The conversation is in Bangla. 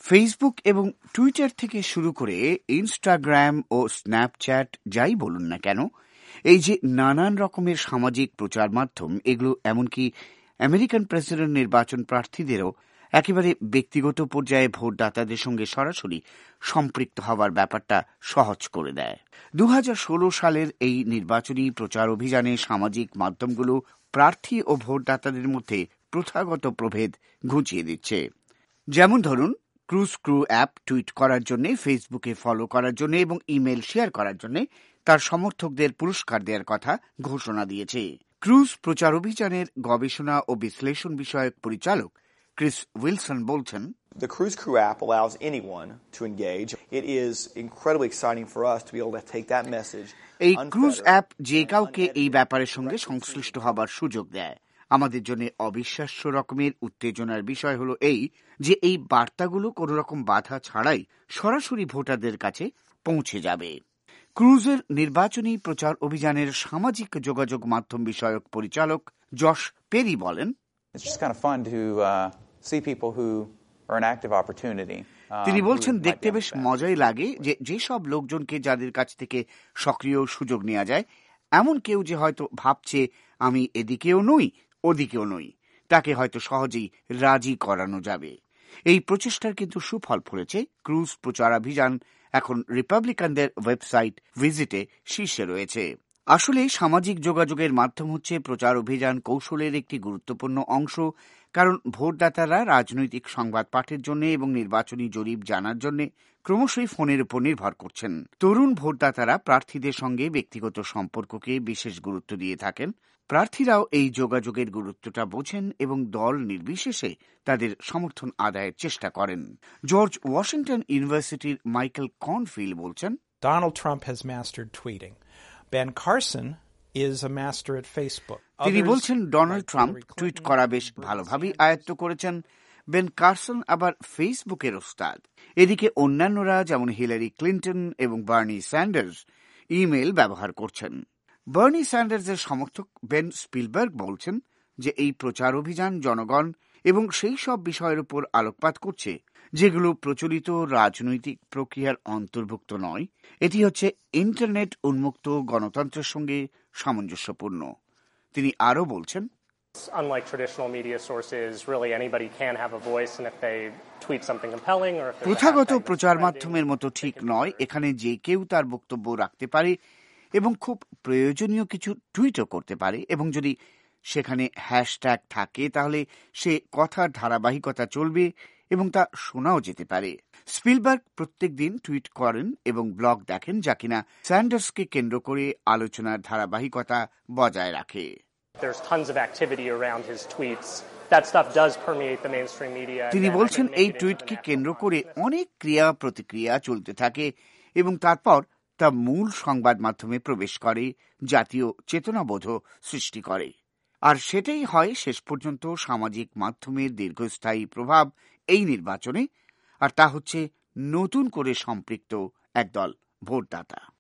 ফেসবুক এবং টুইটার থেকে শুরু করে ইনস্টাগ্রাম ও স্ন্যাপচ্যাট যাই বলুন না কেন, এই যে নানান রকমের সামাজিক প্রচার মাধ্যম, এগুলো এমনকি আমেরিকান প্রেসিডেন্ট নির্বাচন প্রার্থীদেরও একেবারে ব্যক্তিগত পর্যায়ে ভোটদাতাদের সঙ্গে সরাসরি সম্পৃক্ত হওয়ার ব্যাপারটা সহজ করে দেয়। 2016 সালের এই নির্বাচনী প্রচার অভিযানে সামাজিক মাধ্যমগুলো প্রার্থী ও ভোটদাতাদের মধ্যে প্রথাগত প্রভেদ ঘুচিয়ে দিচ্ছে। যেমন ধরুন, ক্রুজ ক্রু অ্যাপ টুইট করার জন্য, ফেসবুকে ফলো করার জন্য এবং ইমেল শেয়ার করার জন্য তার সমর্থকদের পুরস্কার দেওয়ার কথা ঘোষণা দিয়েছে। ক্রুজ প্রচার অভিযানের গবেষণা ও বিশ্লেষণ বিষয়ক পরিচালক ক্রিস উইলসন বলছেন, The Cruise Crew app allows anyone to engage. It is incredibly exciting for us to be able to take that message. এই ক্রুজ অ্যাপ যে কাউকে এই ব্যাপারের সঙ্গে সংশ্লিষ্ট হবার সুযোগ দেয়। আমাদের জন্য অবিশ্বাস্য রকমের উত্তেজনার বিষয় হলো এই যে এই বার্তাগুলো কোনো রকম বাধা ছাড়াই সরাসরি ভোটারদের কাছে পৌঁছে যাবে। ক্রুজের নির্বাচনী প্রচার অভিযানের সামাজিক যোগাযোগ মাধ্যম বিষয়ক পরিচালক জশ পেরি বলেন, It's just kind of fun to see people who are an active opportunity. তিনি বলছেন, দেখতে বেশ মজাই লাগে যে যেসব লোকজনকে যাদের কাছ থেকে সক্রিয় সুযোগ নেওয়া যায়, এমন কেউ যে হয়তো ভাবছে আমি এদিকেও নই ওদিকেও নই, তাকে হয়তো সহজেই রাজি করানো যাবে। এই প্রচেষ্টার কিন্তু সুফল ফলেছে। ক্রুজ প্রচারাভিযান এখন রিপাবলিকানদের ওয়েবসাইট ভিজিটে শীর্ষে রয়েছে। আসলে সামাজিক যোগাযোগের মাধ্যম হচ্ছে প্রচার অভিযান কৌশলের একটি গুরুত্বপূর্ণ অংশ, কারণ ভোটদাতারা রাজনৈতিক সংবাদ পাঠের জন্য এবং নির্বাচনী জরিপ জানার জন্য ক্রমশই ফোনের উপর নির্ভর করছেন। তরুণ ভোটদাতারা প্রার্থীদের সঙ্গে ব্যক্তিগত সম্পর্ককে বিশেষ গুরুত্ব দিয়ে থাকেন। প্রার্থীরাও এই যোগাযোগের গুরুত্বটা বোঝেন এবং দল নির্বিশেষে তাদের সমর্থন আদায়ের চেষ্টা করেন। জর্জ ওয়াশিংটন ইউনিভার্সিটির মাইকেল কর্নফিল্ড বলছেন, Donald Trump has mastered tweeting. Ben Carson is a master at Facebook. তিনি বলছেন, ডোনাল্ড ট্রাম্প টুইট করা বেশ ভালোভাবেই আয়ত্ত করেছেন। বেন কারসন আবার ফেসবুকের ওস্তাদ। এদিকে অন্যান্যরা যেমন হিলারি ক্লিন্টন এবং বার্নি স্যান্ডার্স ইমেল ব্যবহার করছেন। বার্নি স্যান্ডার্সের সমর্থক বেন স্পিলবার্গ বলছেন যে এই প্রচার অভিযান জনগণ এবং সেই সব বিষয়ের উপর আলোকপাত করছে যেগুলো প্রচলিত রাজনৈতিক প্রক্রিয়ার অন্তর্ভুক্ত নয়। এটি হচ্ছে ইন্টারনেট উন্মুক্ত গণতন্ত্রের সঙ্গে সামঞ্জস্যপূর্ণ। তিনি আরও বলছেন, Unlike traditional media sources, really anybody can have a voice, and if they tweet something compelling or if there's a প্রথাগত hashtag প্রচার that's মাধ্যমের মতো trending, ঠিক নয়। এখানে যে কেউ তার বক্তব্য রাখতে পারে এবং খুব প্রয়োজনীয় কিছু টুইটও করতে পারে, এবং যদি সেখানে হ্যাশট্যাগ থাকে তাহলে সে কথার ধারাবাহিকতা চলবে এবং তা শোনাও যেতে পারে। স্পিলবার্গ প্রত্যেক দিন টুইট করেন এবং ব্লগ দেখেন, যা কিনা স্যান্ডার্সকে কেন্দ্র করে আলোচনার ধারাবাহিকতা বজায় রাখে। There's tons of activity around his tweets. That stuff does permeate the mainstream media. তিনি and বলছেন, make এই it into টুইটকে the কেন্দ্র national করে consciousness. অনেক ক্রিয়া প্রতিক্রিয়া চলতে থাকে এবং তারপর তা মূল সংবাদ মাধ্যমে প্রবেশ করে, জাতীয় চেতনাবোধ সৃষ্টি করে। আর সেটাই হয় শেষ পর্যন্ত সামাজিক মাধ্যমের দীর্ঘস্থায়ী প্রভাব এই নির্বাচনে, আর তা হচ্ছে নতুন করে সম্পৃক্ত একদল ভোটদাতা।